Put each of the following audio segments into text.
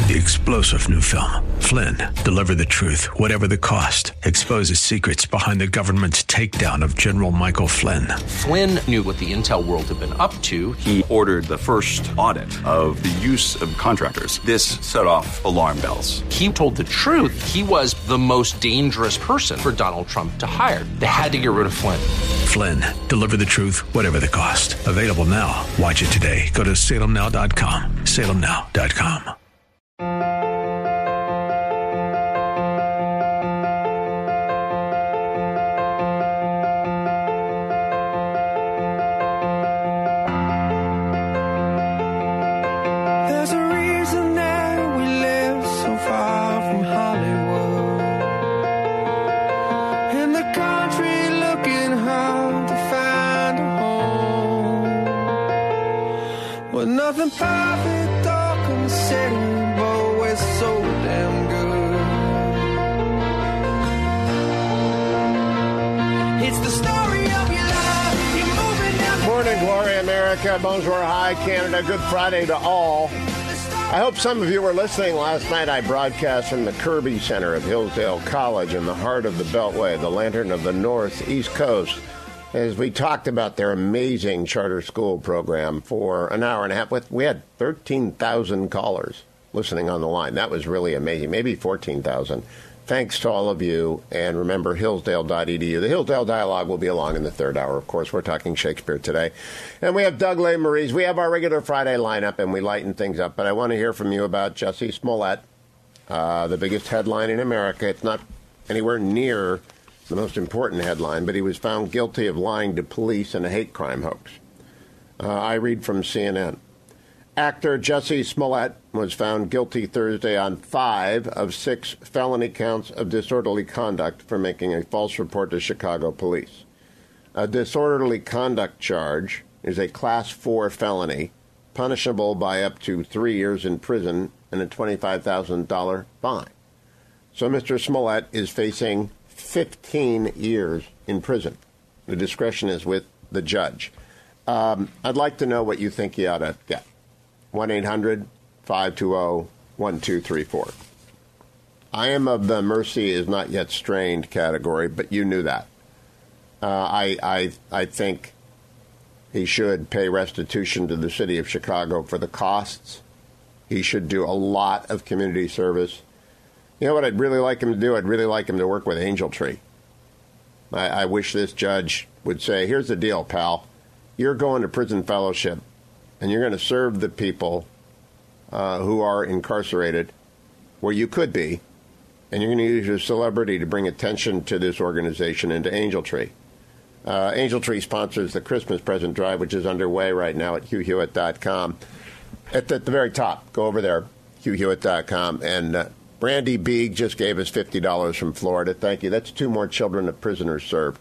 The explosive new film, Flynn, deliver the truth, whatever the cost, exposes secrets behind the government's takedown of General Michael Flynn. Flynn knew what the intel world had been up to. He ordered the first audit of the use of contractors. This set off alarm bells. He told the truth. He was the most dangerous person for Donald Trump to hire. They had to get rid of Flynn. Flynn, deliver the truth, whatever the cost. Available now. Watch it today. Go to salemnow.com. salemnow.com. There's a reason that we live so far from Hollywood, in the country looking hard to find a home, with nothing perfect or considered, but we're so damn good. It's the story of your life. You're moving down the Morning, Gloria, America. Bonjour, hi, Canada. Good Friday to all. I hope some of you were listening. Last night I broadcast from the Kirby Center of Hillsdale College in the heart of the Beltway, the lantern of the Northeast Coast, as we talked about their amazing charter school program for an hour and a half. We had 13,000 callers listening on the line. That was really amazing. Maybe 14,000. Thanks to all of you. And remember, hillsdale.edu. The Hillsdale Dialogue will be along in the third hour. Of course, we're talking Shakespeare today. And we have Doug Lesmerises. We have our regular Friday lineup, and we lighten things up. But I want to hear from you about Jussie Smollett, the biggest headline in America. It's not anywhere near the most important headline, but he was found guilty of lying to police in a hate crime hoax. I read from CNN. Actor Jussie Smollett was found guilty Thursday on 5 of 6 felony counts of disorderly conduct for making a false report to Chicago police. A disorderly conduct charge is a Class 4 felony, punishable by up to 3 years in prison and a $25,000 fine. So Mr. Smollett is facing 15 years in prison. The discretion is with the judge. I'd like to know what you think he ought to get. 1-800-520-1234. I am of the mercy is not yet strained category, but you knew that. I think he should pay restitution to the city of Chicago for the costs. He should do a lot of community service. You know what I'd really like him to do? I'd really like him to work with Angel Tree. I wish this judge would say, here's the deal, pal. You're going to prison fellowship, and you're going to serve the people who are incarcerated where you could be, and you're going to use your celebrity to bring attention to this organization and to Angel Tree. Angel Tree sponsors the Christmas present drive, which is underway right now at HughHewitt.com. At the very top, go over there, HughHewitt.com. And Brandy Beeg just gave us $50 from Florida. Thank you. That's 2 more children of prisoners served.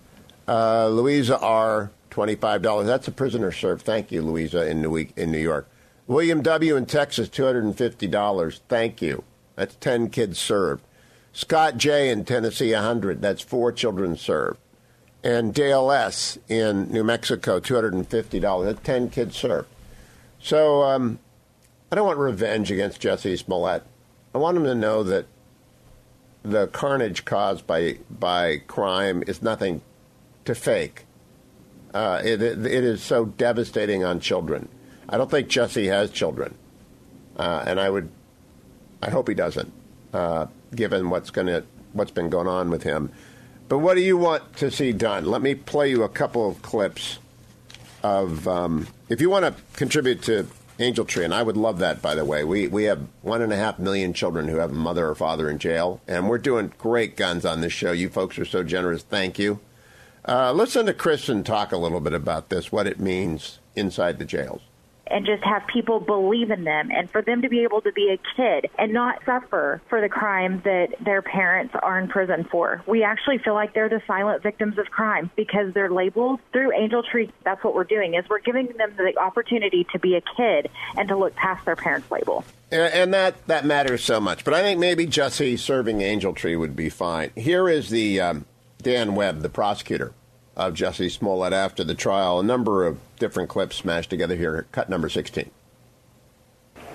Louisa R., $25. That's a prisoner served. Thank you, Louisa, in New York. William W. in Texas, $250. Thank you. That's 10 kids served. Scott J. in Tennessee, $100. That's 4 children served. And Dale S. in New Mexico, $250. That's 10 kids served. So I don't want revenge against Jussie Smollett. I want him to know that the carnage caused by crime is nothing to fake. It is so devastating on children. I don't think Jussie has children, and I hope he doesn't, given what's been going on with him. But what do you want to see done? Let me play you a couple of clips of. If you want to contribute to Angel Tree, and I would love that, by the way. We have 1.5 million children who have a mother or father in jail, and we're doing great guns on this show. You folks are so generous. Thank you. Listen to Kristen talk a little bit about this, what it means inside the jails. And just have people believe in them, and for them to be able to be a kid and not suffer for the crime that their parents are in prison for. We actually feel like they're the silent victims of crime because they're labeled through Angel Tree. That's what we're doing, is we're giving them the opportunity to be a kid and to look past their parents' label. And that matters so much. But I think maybe Jussie serving Angel Tree would be fine. Here is the Dan Webb, the prosecutor of Jussie Smollett after the trial. A number of different clips smashed together here. Cut number 16.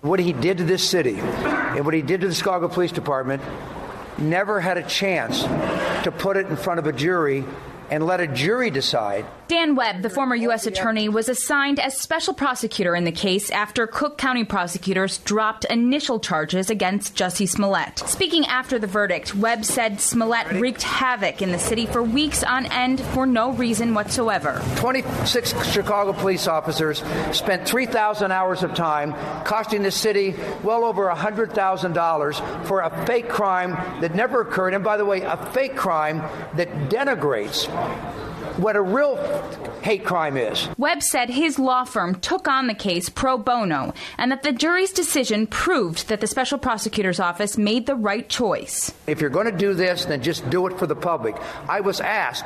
What he did to this city and what he did to the Chicago Police Department never had a chance to put it in front of a jury and let a jury decide. Dan Webb, the former U.S. attorney, was assigned as special prosecutor in the case after Cook County prosecutors dropped initial charges against Jussie Smollett. Speaking after the verdict, Webb said Smollett wreaked havoc in the city for weeks on end for no reason whatsoever. 26 Chicago police officers spent 3,000 hours of time costing the city well over $100,000 for a fake crime that never occurred. And by the way, a fake crime that denigrates what a real hate crime is. Webb said his law firm took on the case pro bono and that the jury's decision proved that the special prosecutor's office made the right choice. If you're going to do this, then just do it for the public. I was asked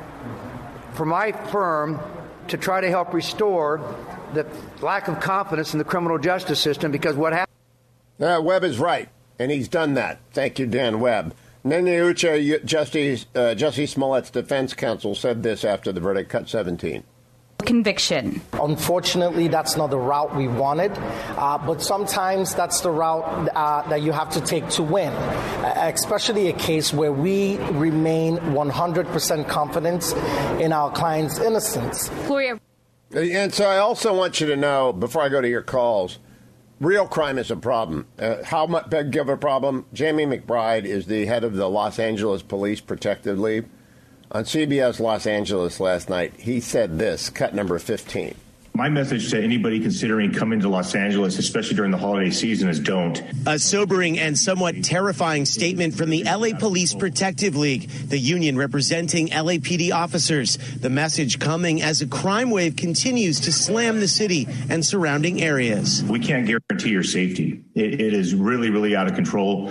for my firm to try to help restore the lack of confidence in the criminal justice system because what happened... Webb is right, and he's done that. Thank you, Dan Webb. Neneh Uche, Jussie Smollett's defense counsel, said this after the verdict, cut 17. Conviction. Unfortunately, that's not the route we wanted, but sometimes that's the route that you have to take to win, especially a case where we remain 100% confident in our client's innocence. Gloria. And so I also want you to know, before I go to your calls, real crime is a problem. How much big of a problem? Jamie McBride is the head of the Los Angeles Police Protective League. On CBS Los Angeles last night, he said this, cut number 15. My message to anybody considering coming to Los Angeles, especially during the holiday season, is don't. A sobering and somewhat terrifying statement from the LA Police Protective League, the union representing LAPD officers. The message coming as a crime wave continues to slam the city and surrounding areas. We can't guarantee your safety. It is really, really out of control.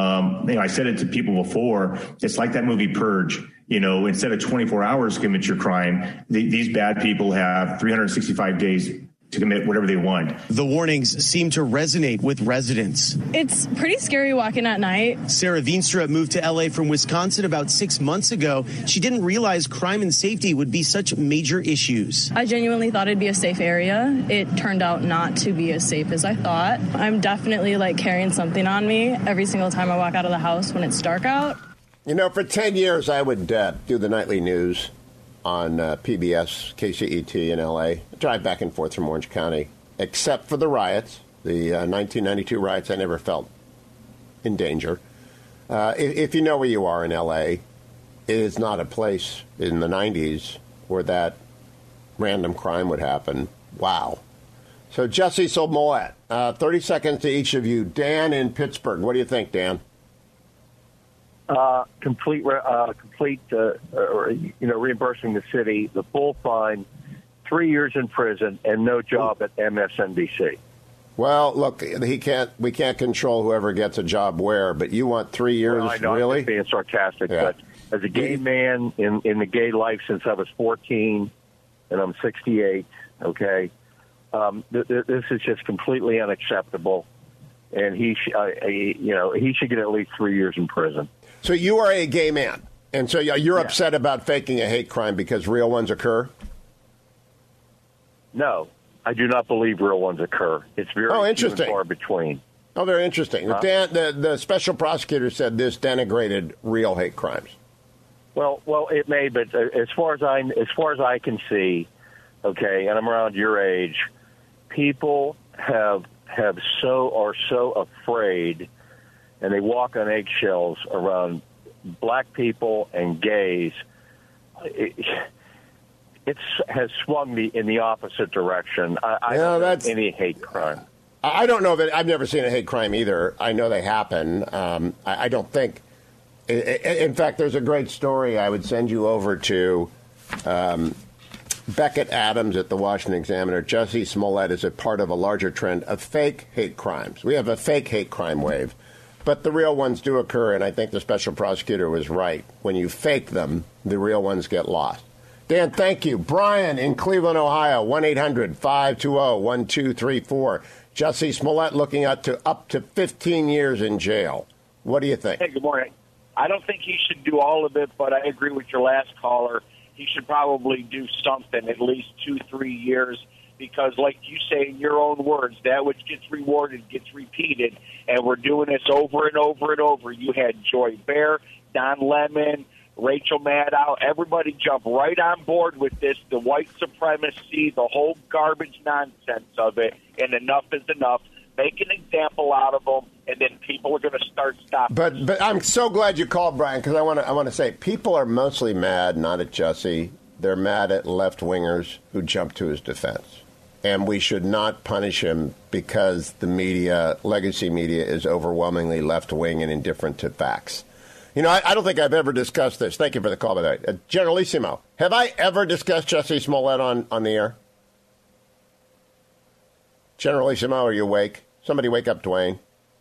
I said it to people before. It's like that movie Purge. Instead of 24 hours to commit your crime, these bad people have 365 days to commit whatever they want. The warnings seem to resonate with residents. It's pretty scary walking at night. Sarah Veenstra moved to L.A. from Wisconsin about 6 months ago. She didn't realize crime and safety would be such major issues. I genuinely thought it'd be a safe area. It turned out not to be as safe as I thought. I'm definitely carrying something on me every single time I walk out of the house when it's dark out. For 10 years, I would do the nightly news on PBS, KCET in L.A., drive back and forth from Orange County, except for the riots, the 1992 riots. I never felt in danger. If you know where you are in L.A., it is not a place in the 90s where that random crime would happen. Wow. So Jussie Smollett, 30 seconds to each of you. Dan in Pittsburgh. What do you think, Dan? Reimbursing the city, the full fine, 3 years in prison, and no job at MSNBC. Well, look, we can't control whoever gets a job where, but you want 3 years, well, I know, really? I'm just being sarcastic, yeah. But as a gay man in the gay life since I was 14, and I'm 68, okay, this is just completely unacceptable, and he should get at least 3 years in prison. So you are a gay man, and so you're upset about faking a hate crime because real ones occur? No, I do not believe real ones occur. It's very few and far between. Oh, very interesting. Dan, the special prosecutor said this denigrated real hate crimes. Well, it may, but as far as I can see, okay, and I'm around your age, people are so afraid, and they walk on eggshells around black people and gays. It has swung me in the opposite direction. I don't know any hate crime. I don't know that I've never seen a hate crime either. I know they happen. I don't think. In fact, there's a great story I would send you over to. Beckett Adams at the Washington Examiner. Jussie Smollett is a part of a larger trend of fake hate crimes. We have a fake hate crime wave, but the real ones do occur, and I think the special prosecutor was right. When you fake them, the real ones get lost. Dan, thank you. Brian in Cleveland, Ohio, 1-800-520-1234. Jussie Smollett looking up to 15 years in jail. What do you think? Hey, good morning. I don't think he should do all of it, but I agree with your last caller. He should probably do something, at least 2-3 years. because, like you say in your own words, that which gets rewarded gets repeated, and we're doing this over and over and over. You had Joy Behar, Don Lemon, Rachel Maddow, everybody jump right on board with this, the white supremacy, the whole garbage nonsense of it, and enough is enough. Make an example out of them, and then people are going to start stopping. But I'm so glad you called, Brian, because I want to say people are mostly mad not at Jussie. They're mad at left-wingers who jump to his defense. And we should not punish him because the media, legacy media, is overwhelmingly left-wing and indifferent to facts. You know, I don't think I've ever discussed this. Thank you for the call, by the way. Generalissimo, have I ever discussed Jussie Smollett on the air? Generalissimo, are you awake? Somebody wake up Dwayne.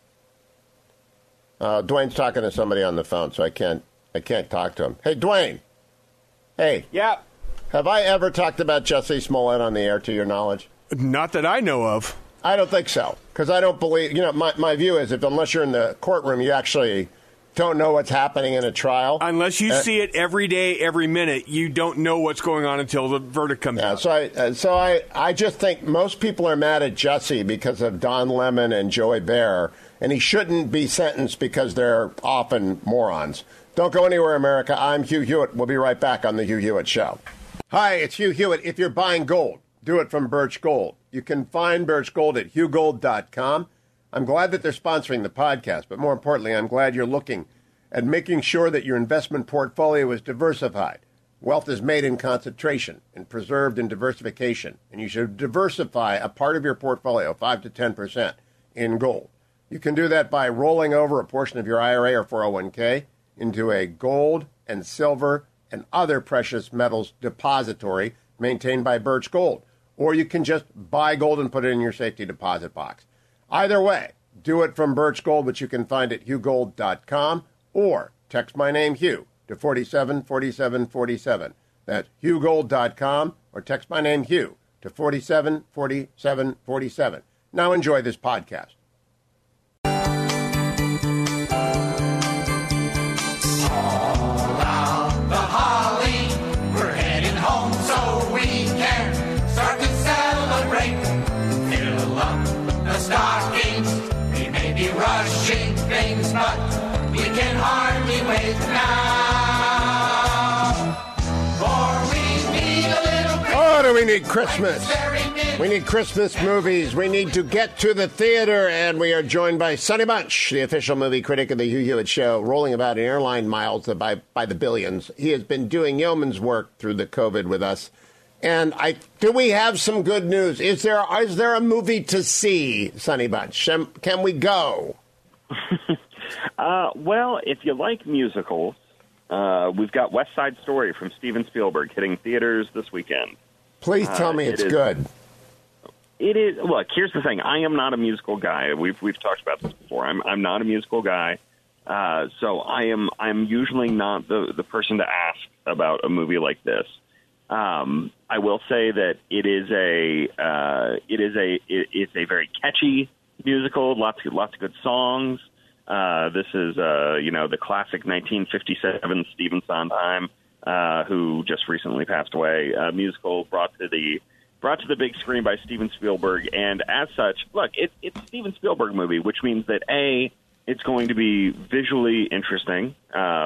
Dwayne's talking to somebody on the phone, so I can't talk to him. Hey, Dwayne. Hey. Yeah. Have I ever talked about Jussie Smollett on the air, to your knowledge? Not that I know of. I don't think so, because I don't believe, my view is unless you're in the courtroom, you actually don't know what's happening in a trial. Unless you see it every day, every minute, you don't know what's going on until the verdict comes out. So I just think most people are mad at Jussie because of Don Lemon and Joy Behar, and he shouldn't be sentenced because they're often morons. Don't go anywhere, America. I'm Hugh Hewitt. We'll be right back on the Hugh Hewitt Show. Hi, it's Hugh Hewitt. If you're buying gold, do it from Birch Gold. You can find Birch Gold at hughgold.com. I'm glad that they're sponsoring the podcast, but more importantly, I'm glad you're looking at making sure that your investment portfolio is diversified. Wealth is made in concentration and preserved in diversification, and you should diversify a part of your portfolio, 5 to 10%, in gold. You can do that by rolling over a portion of your IRA or 401k into a gold and silver and other precious metals depository maintained by Birch Gold. Or you can just buy gold and put it in your safety deposit box. Either way, do it from Birch Gold, which you can find at hughgold.com, or text my name, Hugh, to 474747. That's hughgold.com, or text my name, Hugh, to 474747. Now enjoy this podcast. Rushing things, but we can hardly wait now. For we need a little Christmas. Oh, do we need Christmas? We need Christmas movies. We need to get to the theater, and we are joined by Sonny Bunch, the official movie critic of the Hugh Hewitt Show, rolling about in airline miles by the billions. He has been doing yeoman's work through the COVID with us. And do we have some good news? Is there a movie to see, Sonny Bunch? Can we go? Well, if you like musicals, we've got West Side Story from Steven Spielberg hitting theaters this weekend. Please tell me it's good. It is. Look, here's the thing. I am not a musical guy. We've talked about this before. I'm not a musical guy. So I'm usually not the person to ask about a movie like this. I will say that it's a very catchy musical. Lots of good songs. This is the classic 1957 Stephen Sondheim, who just recently passed away. Musical brought to the big screen by Steven Spielberg, and as such, look, it's a Steven Spielberg movie, which means that it's going to be visually interesting.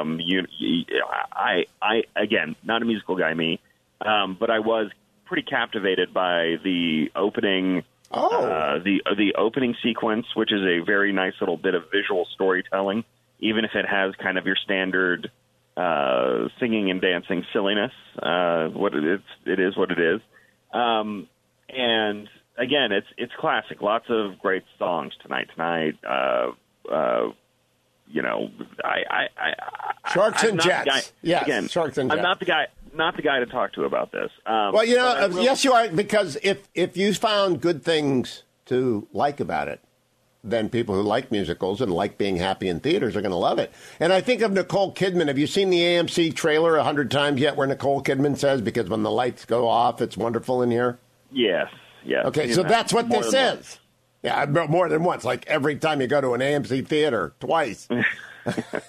I again, not a musical guy, me. But I was pretty captivated by the opening, the opening sequence, which is a very nice little bit of visual storytelling, even if it has kind of your standard singing and dancing silliness. It is what it is. And again, it's classic. Lots of great songs tonight. Sharks and Jets. Yes, again, Sharks and Jets. I'm not the guy to talk to about this. Yes, you are, because if you found good things to like about it, then people who like musicals and like being happy in theaters are going to love it. And I think of Nicole Kidman. Have you seen the AMC trailer 100 times yet where Nicole Kidman says, because when the lights go off, it's wonderful in here? Yes. Okay, so that's what this is. Yeah, more than once, like every time you go to an AMC theater, twice.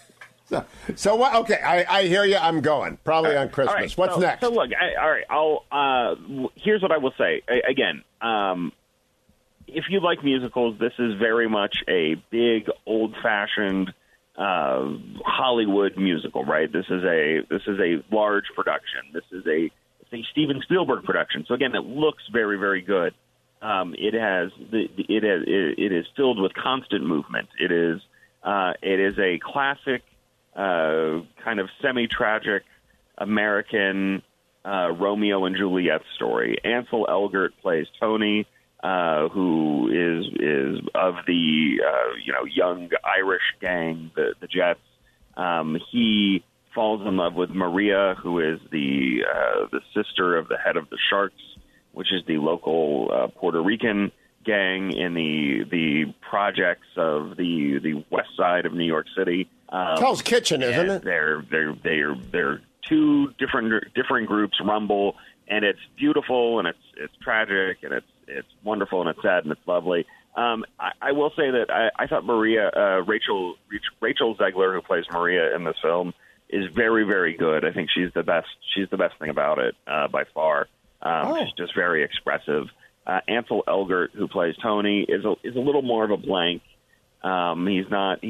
So what? Okay, I hear you. I'm going probably on Christmas. All right, What's next? So look, all right. Here's what I will say. Again, if you like musicals, this is very much a big, old-fashioned Hollywood musical, right? This is a large production. This is a Steven Spielberg production. So again, it looks very, very good. It is filled with constant movement. It is a classic kind of semi-tragic American Romeo and Juliet story. Ansel Elgort plays Tony, who is of the young Irish gang, the Jets. He falls in love with Maria, who is the sister of the head of the Sharks, which is the local Puerto Rican gang in the projects of the west side of New York City. Hell's Kitchen, isn't it? They're two different groups rumble, and it's beautiful, and it's tragic, and it's wonderful, and it's sad, and it's lovely. I will say that I thought Rachel Zegler, who plays Maria in this film, is very, very good. I think she's the best. She's the best thing about it by far. She's just very expressive. Ansel Elgort, who plays Tony, is a little more of a blank. He is not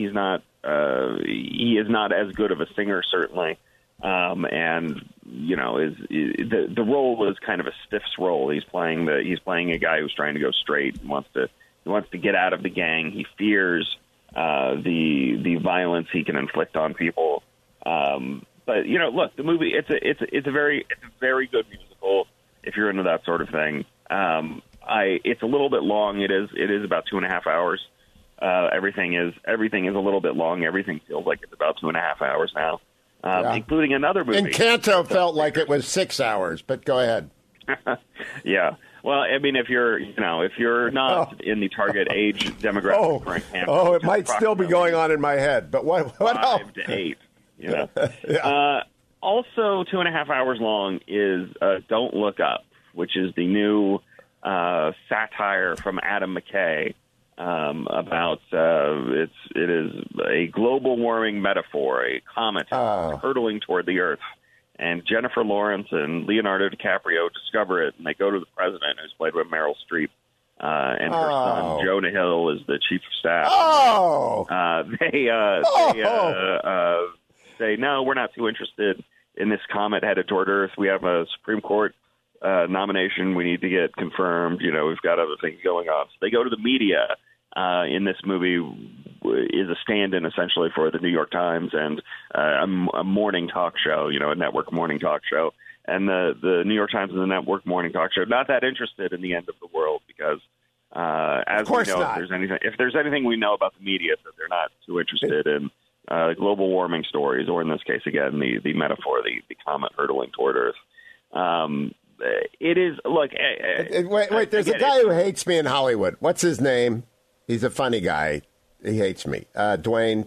as good of a singer, certainly. And the role is kind of a stiff's role. He's playing a guy who's trying to go straight, and wants to get out of the gang. He fears the violence he can inflict on people. But look, the movie it's a very good musical if you're into that sort of thing. It's a little bit long. It is about 2.5 hours. Everything is a little bit long. Everything feels like it's about 2.5 hours now, including another movie. Encanto felt like it was 6 hours, but go ahead. Yeah. Well, I mean, if you're not in the target age demographic for Encanto, it might still be going on in my head. But what else? 5 to 8. Also, 2.5 hours long is Don't Look Up, which is the new satire from Adam McKay about it is a global warming metaphor, a comet hurtling toward the Earth. And Jennifer Lawrence and Leonardo DiCaprio discover it, and they go to the president, who's played by Meryl Streep, and her son Jonah Hill is the chief of staff. They say, no, we're not too interested in this comet headed toward Earth. We have a Supreme Court nomination we need to get confirmed. We've got other things going on. So they go to the media. In this movie is a stand-in essentially for the New York Times and a morning talk show, a network morning talk show. And the New York Times and the network morning talk show not that interested in the end of the world because, as we know, if there's anything we know about the media, that they're not too interested in global warming stories, or in this case, again, the metaphor, the comet hurtling toward Earth. It is look. Wait. There's a guy who hates me in Hollywood. What's his name? He's a funny guy. He hates me. Dwayne.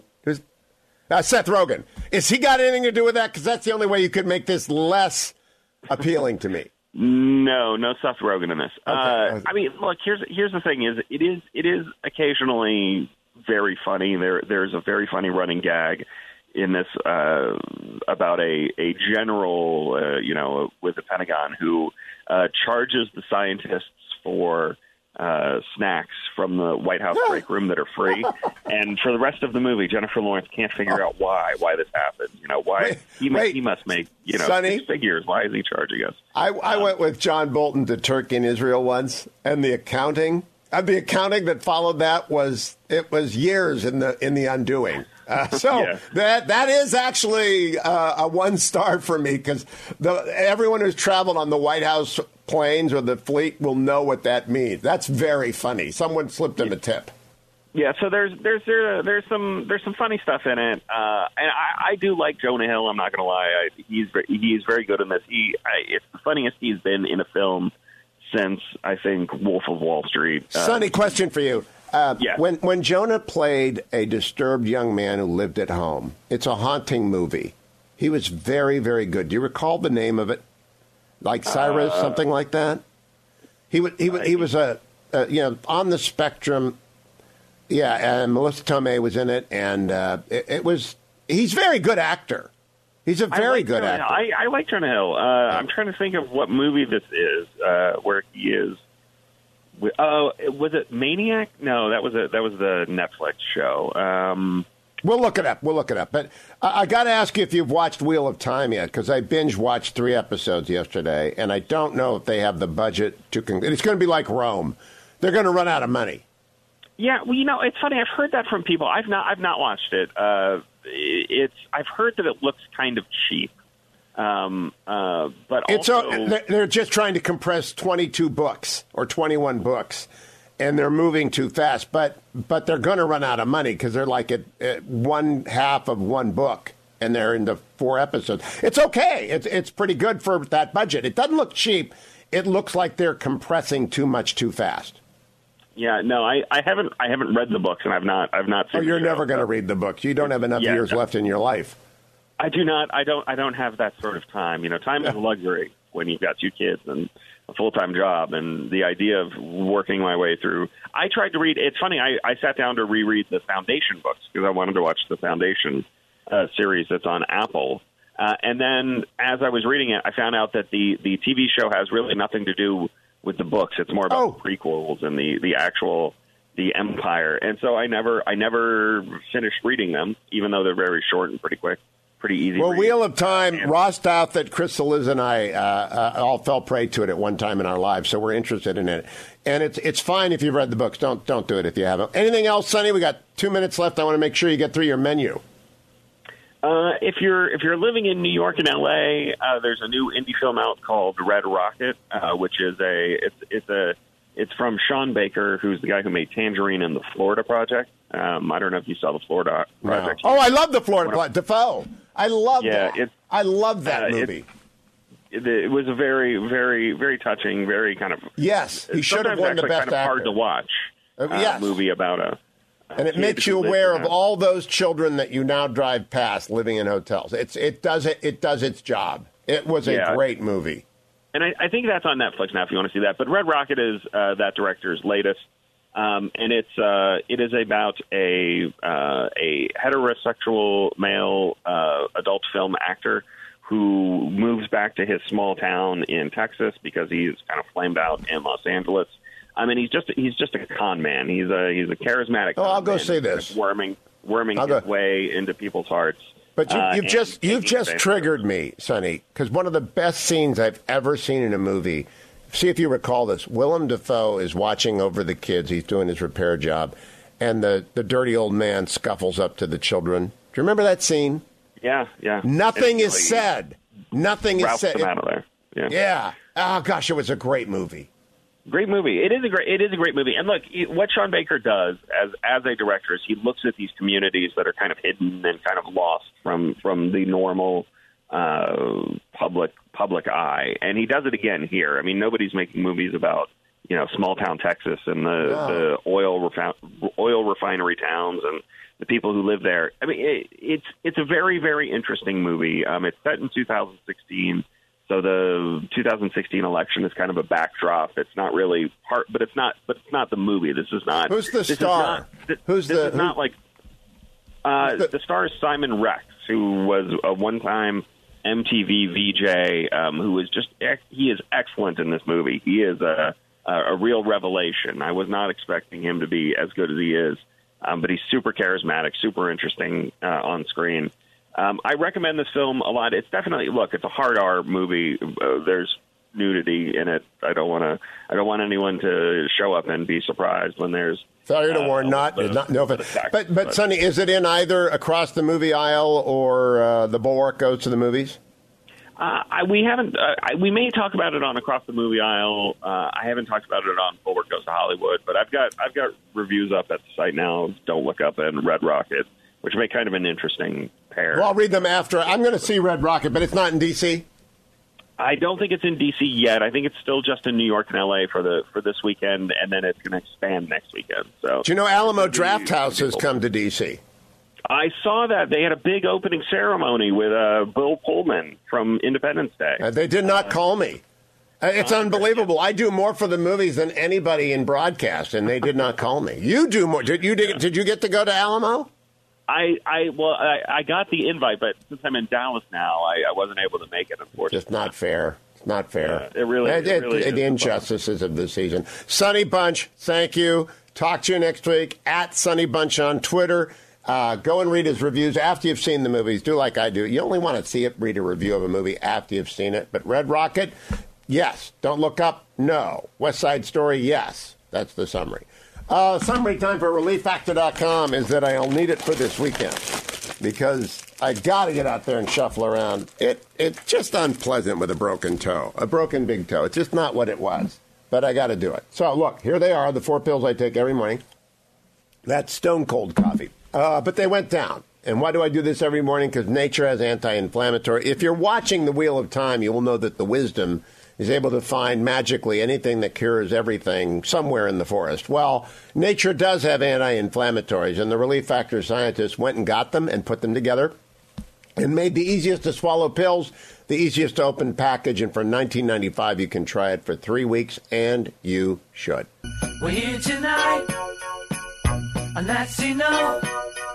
Seth Rogen. Is he got anything to do with that? Because that's the only way you could make this less appealing to me. No Seth Rogen in this. Okay. I mean, look. Here's the thing: it is occasionally very funny. There's a very funny running gag in this about a general, with the Pentagon who charges the scientists for snacks from the White House break room that are free. And for the rest of the movie, Jennifer Lawrence can't figure out why this happened. Why he must make, Sonny, 6 figures. Why is he charging us? I went with John Bolton to Turkey and Israel once, and the accounting that followed that was years in the undoing. That is actually a 1-star for me because everyone who's traveled on the White House planes or the fleet will know what that means. That's very funny. Someone slipped him a tip. Yeah, so there's some funny stuff in it, and I do like Jonah Hill. I'm not going to lie, he's very good in this. It's the funniest he's been in a film since I think Wolf of Wall Street. Sonny, question for you. When Jonah played a disturbed young man who lived at home, it's a haunting movie. He was very, very good. Do you recall the name of it? Like Cyrus, something like that? He was on the spectrum. Yeah, and Melissa Tomei was in it, and it was he's a very good actor. He's a very good actor. I like Jonah Hill. I'm trying to think of what movie this is where he is. Was it Maniac? No, that was the Netflix show. We'll look it up. But I got to ask you if you've watched Wheel of Time yet, because I binge watched 3 episodes yesterday, and I don't know if they have the budget to. It's going to be like Rome. They're going to run out of money. Yeah, well, it's funny. I've heard that from people. I've not watched it. I've heard that it looks kind of cheap. But they're just trying to compress 22 books or 21 books, and they're moving too fast. But they're going to run out of money because they're like at one half of one book, and they're into 4 episodes. It's okay. It's pretty good for that budget. It doesn't look cheap. It looks like they're compressing too much too fast. Yeah, no, I haven't read the books, and I've not seen. Oh, you're never going to read the books. You don't have enough years left in your life. I do not. I don't have that sort of time. Time is a luxury when you've got 2 kids and a full-time job, and the idea of working my way through. I tried to read. It's funny. I sat down to reread the Foundation books because I wanted to watch the Foundation series that's on Apple. And then as I was reading it, I found out that the TV show has really nothing to do with the books. It's more about the prequels and the Empire. And so I never finished reading them, even though they're very short and pretty quick. Pretty easy. Well, Wheel of Time, Ross Douthat, Chris Liz, and I all fell prey to it at one time in our lives, so we're interested in it. And it's fine if you've read the books. Don't do it if you haven't. Anything else, Sonny? We got 2 minutes left. I want to make sure you get through your menu. If you're living in New York and LA, there's a new indie film out called Red Rocket, which is it's from Sean Baker, who's the guy who made Tangerine and the Florida Project. I don't know if you saw the Florida Project. Oh, I love the Florida Project. Defoe. I love that. I love that movie. It was a very, very, very touching, very kind of yes. He should have won the best kind of hard to watch movie about a. And it makes you aware of all those children that you now drive past living in hotels. It does its job. It was a great movie. And I think that's on Netflix now if you want to see that. But Red Rocket is that director's latest. And it is about a heterosexual male adult film actor who moves back to his small town in Texas because he's kind of flamed out in Los Angeles. I mean, he's just a con man. He's a charismatic. Oh, I'll go say this: worming his way into people's hearts. But you've just triggered me, Sonny, because one of the best scenes I've ever seen in a movie. See if you recall this. Willem Dafoe is watching over the kids. He's doing his repair job, and the dirty old man scuffles up to the children. Do you remember that scene? Yeah. Nothing is said. Nothing is said. Them out of there. Yeah. Oh gosh, it was a great movie. Great movie. It is a great movie. And look, what Sean Baker does as a director is he looks at these communities that are kind of hidden and kind of lost from the normal public eye, and he does it again here. I mean, nobody's making movies about small town Texas and the oil refinery towns and the people who live there. I mean, it's a very, very interesting movie. It's set in 2016. So the 2016 election is kind of a backdrop. It's not really part, but it's not the movie. This is not. Who's the star? The star is Simon Rex, who was a one-time MTV VJ, who is he is excellent in this movie. He is a real revelation. I was not expecting him to be as good as he is, but he's super charismatic, super interesting on screen. I recommend this film a lot. It's definitely it's a hard R movie. There's nudity in it. I don't want anyone to show up and be surprised when there's. Sorry to warn, but Sonny, is it in either Across the Movie Aisle or The Bulwark Goes to the Movies? We haven't. We may talk about it on Across the Movie Aisle. I haven't talked about it on Bulwark Goes to Hollywood, but I've got reviews up at the site now. Don't Look Up and Red Rocket, which make kind of an interesting pair. Well, I'll read them after. I'm going to see Red Rocket, but it's not in D.C.? I don't think it's in D.C. yet. I think it's still just in New York and L.A. for this weekend, and then it's going to expand next weekend. So, do you know Alamo Drafthouse has come to D.C.? I saw that. They had a big opening ceremony with Bill Pullman from Independence Day. They did not call me. It's unbelievable. I do more for the movies than anybody in broadcast, and they did not call me. You do more. Did you get to go to Alamo? I got the invite, but since I'm in Dallas now, I wasn't able to make it, unfortunately. Just not fair. It's not fair. It really is. The injustices of the season. Sonny Bunch, thank you. Talk to you next week at Sonny Bunch on Twitter. Go and read his reviews after you've seen the movies. Do like I do. You only want to see it, read a review of a movie after you've seen it. But Red Rocket, yes. Don't Look Up, no. West Side Story, yes. That's the summary. Summary time for ReliefFactor.com is that I'll need it for this weekend because I got to get out there and shuffle around. It's just unpleasant with a broken toe, a broken big toe. It's just not what it was, but I got to do it. So, look, here they are, the 4 pills I take every morning. That's Stone Cold coffee. But they went down. And why do I do this every morning? Because nature has anti-inflammatory. If you're watching the Wheel of Time, you will know that the wisdom is able to find magically anything that cures everything somewhere in the forest. Well, nature does have anti-inflammatories, and the Relief Factor scientists went and got them and put them together and made the easiest to swallow pills, the easiest to open package, and for $19.95 you can try it for 3 weeks, and you should. We're here tonight, and that's enough.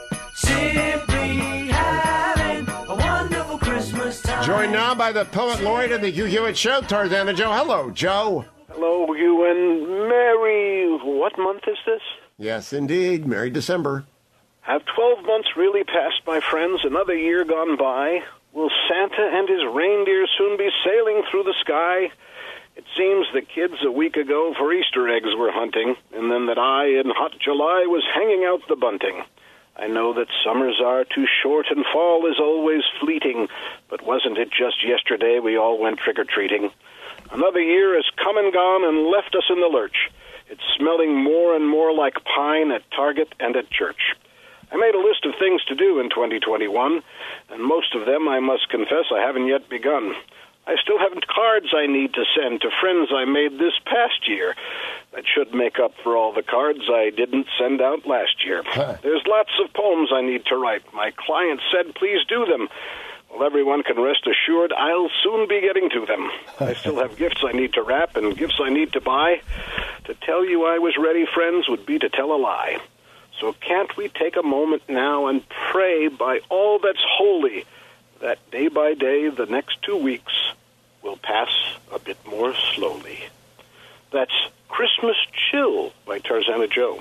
Simply having a wonderful Christmas time. Joined now by the poet laureate of the Hugh Hewitt Show, Tarzana Joe. Hello, Joe. Hello, you and Merry... What month is this? Yes, indeed. Merry December. Have 12 months really passed, my friends? Another year gone by? Will Santa and his reindeer soon be sailing through the sky? It seems the kids a week ago for Easter eggs were hunting, and then that I, in hot July, was hanging out the bunting. I know that summers are too short and fall is always fleeting, but wasn't it just yesterday we all went trick-or-treating? Another year has come and gone and left us in the lurch. It's smelling more and more like pine at Target and at church. I made a list of things to do in 2021, and most of them, I must confess, I haven't yet begun. I still haven't cards I need to send to friends I made this past year. That should make up for all the cards I didn't send out last year. There's lots of poems I need to write. My client said, please do them. Well, everyone can rest assured I'll soon be getting to them. I still have gifts I need to wrap and gifts I need to buy. To tell you I was ready, friends, would be to tell a lie. So can't we take a moment now and pray by all that's holy that day by day the next 2 weeks will pass a bit more slowly. That's Christmas Chill by Tarzana Joe.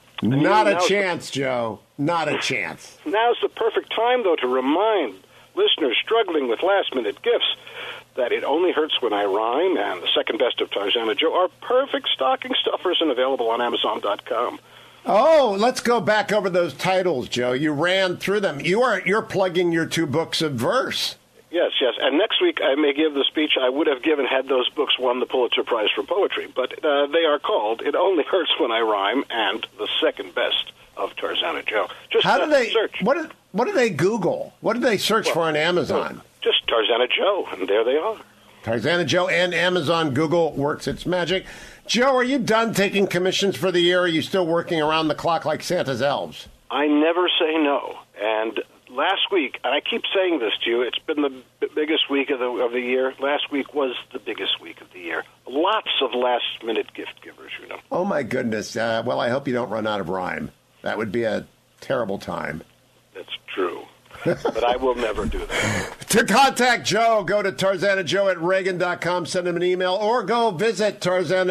Not a chance, Joe. Not a chance. Now's the perfect time, though, to remind listeners struggling with last-minute gifts that It Only Hurts When I Rhyme and The Second Best of Tarzana Joe are perfect stocking stuffers and available on Amazon.com. Oh, let's go back over those titles, Joe. You ran through them. You're plugging your 2 books of verse. Yes. And next week I may give the speech I would have given had those books won the Pulitzer Prize for Poetry. But they are called It Only Hurts When I Rhyme and The Second Best of Tarzana Joe. Just how do they search? What do they Google? What do they search for on Amazon? Just Tarzana Joe, and there they are. Tarzana Joe and Amazon. Google works its magic. Joe, are you done taking commissions for the year, or are you still working around the clock like Santa's elves? I never say no. And last week, and I keep saying this to you, it's been the biggest week of the year. Last week was the biggest week of the year. Lots of last-minute gift givers, you know. Oh, my goodness. Well, I hope you don't run out of rhyme. That would be a terrible time. That's true. But I will never do that. To contact Joe, go to TarzanaJoe@Reagan.com, send him an email, or go visit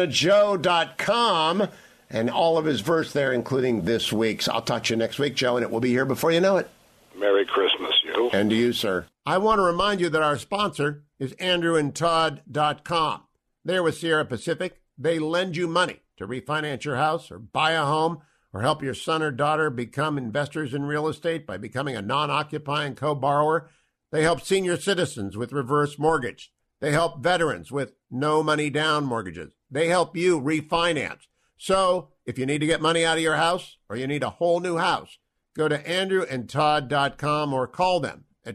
TarzanaJoe.com and all of his verse there, including this week's. I'll talk to you next week, Joe, and it will be here before you know it. Merry Christmas, you. And to you, sir. I want to remind you that our sponsor is AndrewandTodd.com. They're with Sierra Pacific. They lend you money to refinance your house or buy a home, or help your son or daughter become investors in real estate by becoming a non-occupying co-borrower. They help senior citizens with reverse mortgage. They help veterans with no money down mortgages. They help you refinance. So if you need to get money out of your house or you need a whole new house, go to AndrewandTodd.com or call them at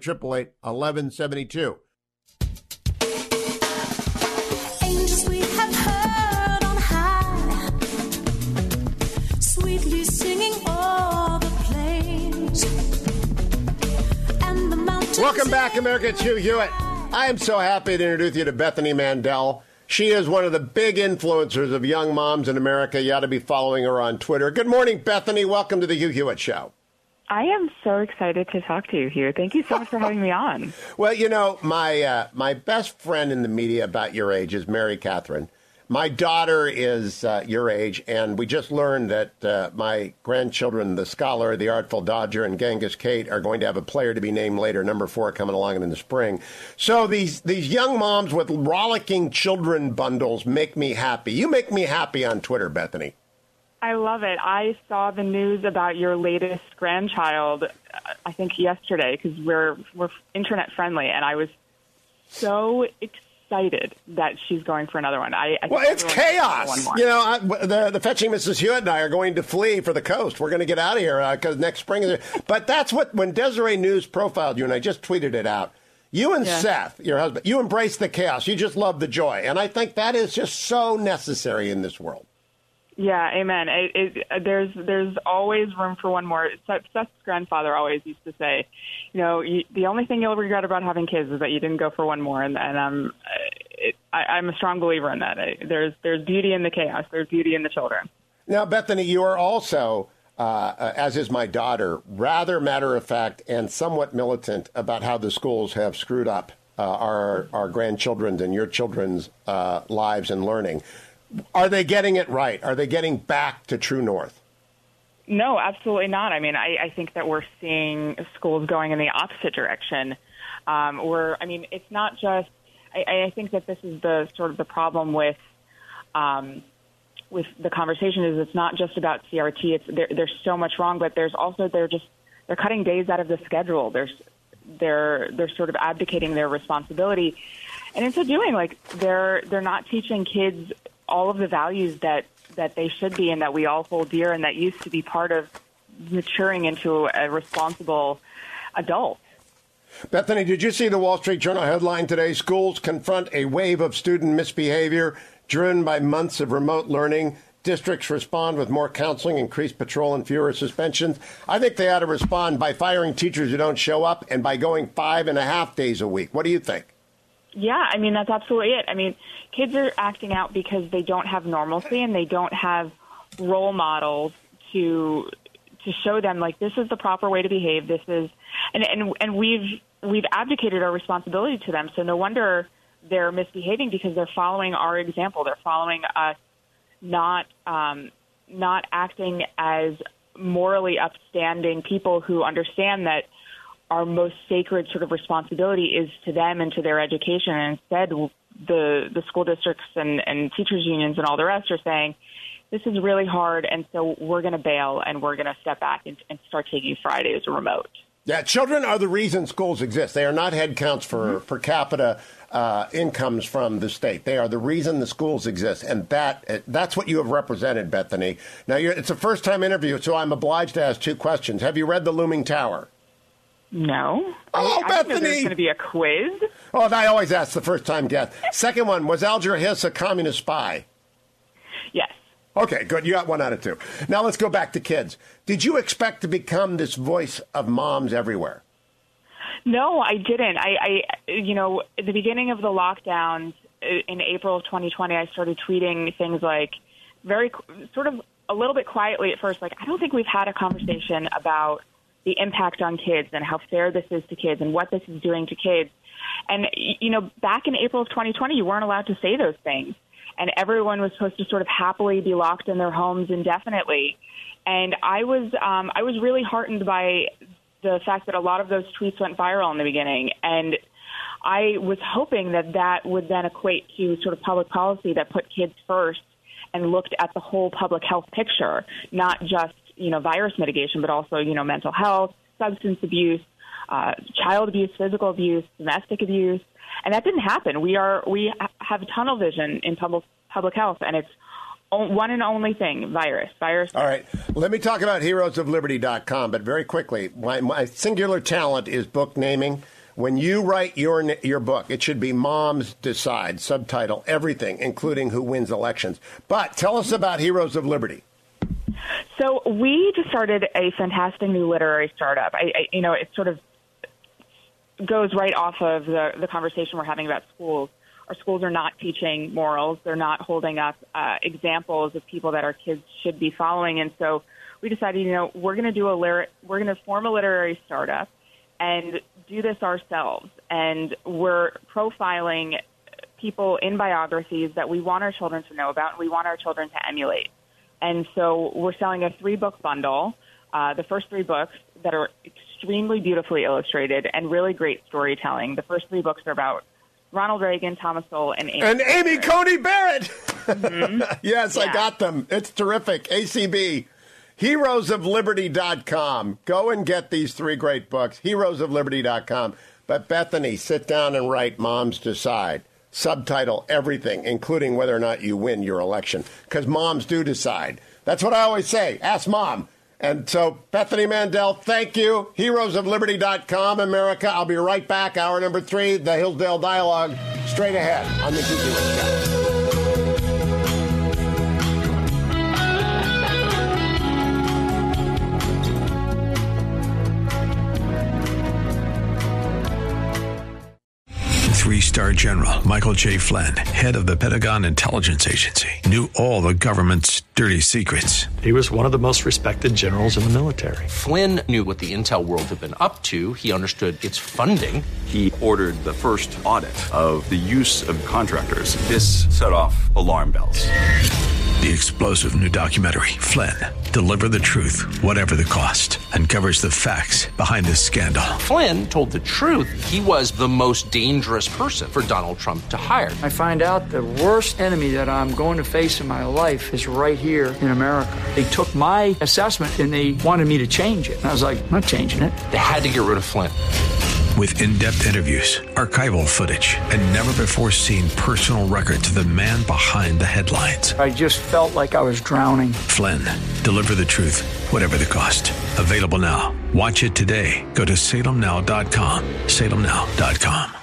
888-888-1172. Welcome back, America. It's Hugh Hewitt. I am so happy to introduce you to Bethany Mandel. She is one of the big influencers of young moms in America. You ought to be following her on Twitter. Good morning, Bethany. Welcome to the Hugh Hewitt Show. I am so excited to talk to you here. Thank you so much for having me on. Well, you know, my best friend in the media about your age is Mary Catherine. My daughter is your age, and we just learned that my grandchildren, the Scholar, the Artful Dodger, and Genghis Kate, are going to have a player to be named later, number 4, coming along in the spring. So these young moms with rollicking children bundles make me happy. You make me happy on Twitter, Bethany. I love it. I saw the news about your latest grandchild, I think yesterday, because we're internet friendly, and I was so excited that she's going for another one. Well, it's chaos. You know, the fetching Mrs. Hewitt and I are going to flee for the coast. We're going to get out of here because next spring is. But that's what, when Desiree News profiled you, and I just tweeted it out, you and Seth, your husband, you embrace the chaos. You just love the joy. And I think that is just so necessary in this world. Yeah, amen. There's always room for one more. Seth's grandfather always used to say, you know, the only thing you'll regret about having kids is that you didn't go for one more. And I'm a strong believer in that. There's beauty in the chaos. There's beauty in the children. Now, Bethany, you are also, as is my daughter, rather matter-of-fact and somewhat militant about how the schools have screwed up our grandchildren's and your children's lives and learning. Are they getting it right? Are they getting back to true north? No, absolutely not. I mean, I think that we're seeing schools going in the opposite direction. It's not just. I think that this is the sort of the problem with the conversation is it's not just about CRT. There's so much wrong, but there's also they're cutting days out of the schedule. They're sort of abdicating their responsibility, and in so doing, like they're not teaching kids all of the values that they should be and that we all hold dear and that used to be part of maturing into a responsible adult. Bethany, did you see the Wall Street Journal headline today? Schools confront a wave of student misbehavior driven by months of remote learning. Districts respond with more counseling, increased patrol, and fewer suspensions. I think they ought to respond by firing teachers who don't show up and by going 5.5 days a week. What do you think? Yeah, I mean, that's absolutely it. I mean, kids are acting out because they don't have normalcy and they don't have role models to show them, like, this is the proper way to behave. This is, and we've abdicated our responsibility to them. So no wonder they're misbehaving because they're following our example. They're following us not acting as morally upstanding people who understand that our most sacred sort of responsibility is to them and to their education. And instead, the school districts and teachers unions and all the rest are saying, this is really hard, and so we're going to bail and we're going to step back and start taking Fridays remote. Yeah, children are the reason schools exist. They are not head counts for per capita incomes from the state. They are the reason the schools exist, and that's what you have represented, Bethany. Now, it's a first-time interview, so I'm obliged to ask 2 questions. Have you read The Looming Tower? No. Oh, I Bethany! There's going to be a quiz. Oh, I always ask the first-time guest. Second one, was Alger Hiss a communist spy? Yes. Okay, good. You got 1 out of 2. Now let's go back to kids. Did you expect to become this voice of moms everywhere? No, I didn't. I at the beginning of the lockdowns in April of 2020, I started tweeting things like very sort of a little bit quietly at first, like, I don't think we've had a conversation about the impact on kids and how fair this is to kids and what this is doing to kids. And, back in April of 2020, you weren't allowed to say those things. And everyone was supposed to sort of happily be locked in their homes indefinitely. And I was really heartened by the fact that a lot of those tweets went viral in the beginning. And I was hoping that would then equate to sort of public policy that put kids first and looked at the whole public health picture, not just virus mitigation, but also, mental health, substance abuse, child abuse, physical abuse, domestic abuse. And that didn't happen. We have tunnel vision in public health, and it's one and only thing, virus. All right. Let me talk about heroesofliberty.com, but very quickly, my singular talent is book naming. When you write your book, it should be Moms Decide, subtitle, everything, including who wins elections. But tell us about Heroes of Liberty. So we just started a fantastic new literary startup. It sort of goes right off of the conversation we're having about schools. Our schools are not teaching morals. They're not holding up examples of people that our kids should be following. And so we decided, we're going to form a literary startup and do this ourselves. And we're profiling people in biographies that we want our children to know about and we want our children to emulate. And so we're selling a 3-book bundle, the first 3 books that are extremely beautifully illustrated and really great storytelling. The first 3 books are about Ronald Reagan, Thomas Sowell, and Amy Coney Barrett. Mm-hmm. Yes, yeah. I got them. It's terrific. ACB. HeroesOfLiberty.com. Go and get these 3 great books. HeroesOfLiberty.com. But Bethany, sit down and write Moms Decide. Subtitle everything, including whether or not you win your election. Because moms do decide. That's what I always say. Ask Mom. And so, Bethany Mandel, thank you. HeroesOfLiberty.com, America. I'll be right back. Hour number 3, the Hillsdale Dialogue, straight ahead on the Tuesday Show. Three-star General Michael J. Flynn, head of the Pentagon Intelligence Agency, knew all the government's dirty secrets. He was one of the most respected generals in the military. Flynn knew what the intel world had been up to. He understood its funding. He ordered the first audit of the use of contractors. This set off alarm bells. The explosive new documentary, Flynn, Deliver the Truth, Whatever the Cost, uncovers the facts behind this scandal. Flynn told the truth. He was the most dangerous person for Donald Trump to hire. I find out the worst enemy that I'm going to face in my life is right here in America. They took my assessment and they wanted me to change it. And I was like, I'm not changing it. They had to get rid of Flynn. With in-depth interviews, archival footage, and never-before-seen personal records of the man behind the headlines. I just felt like I was drowning. Flynn, Deliver the Truth, Whatever the Cost. Available now. Watch it today. Go to salemnow.com. salemnow.com.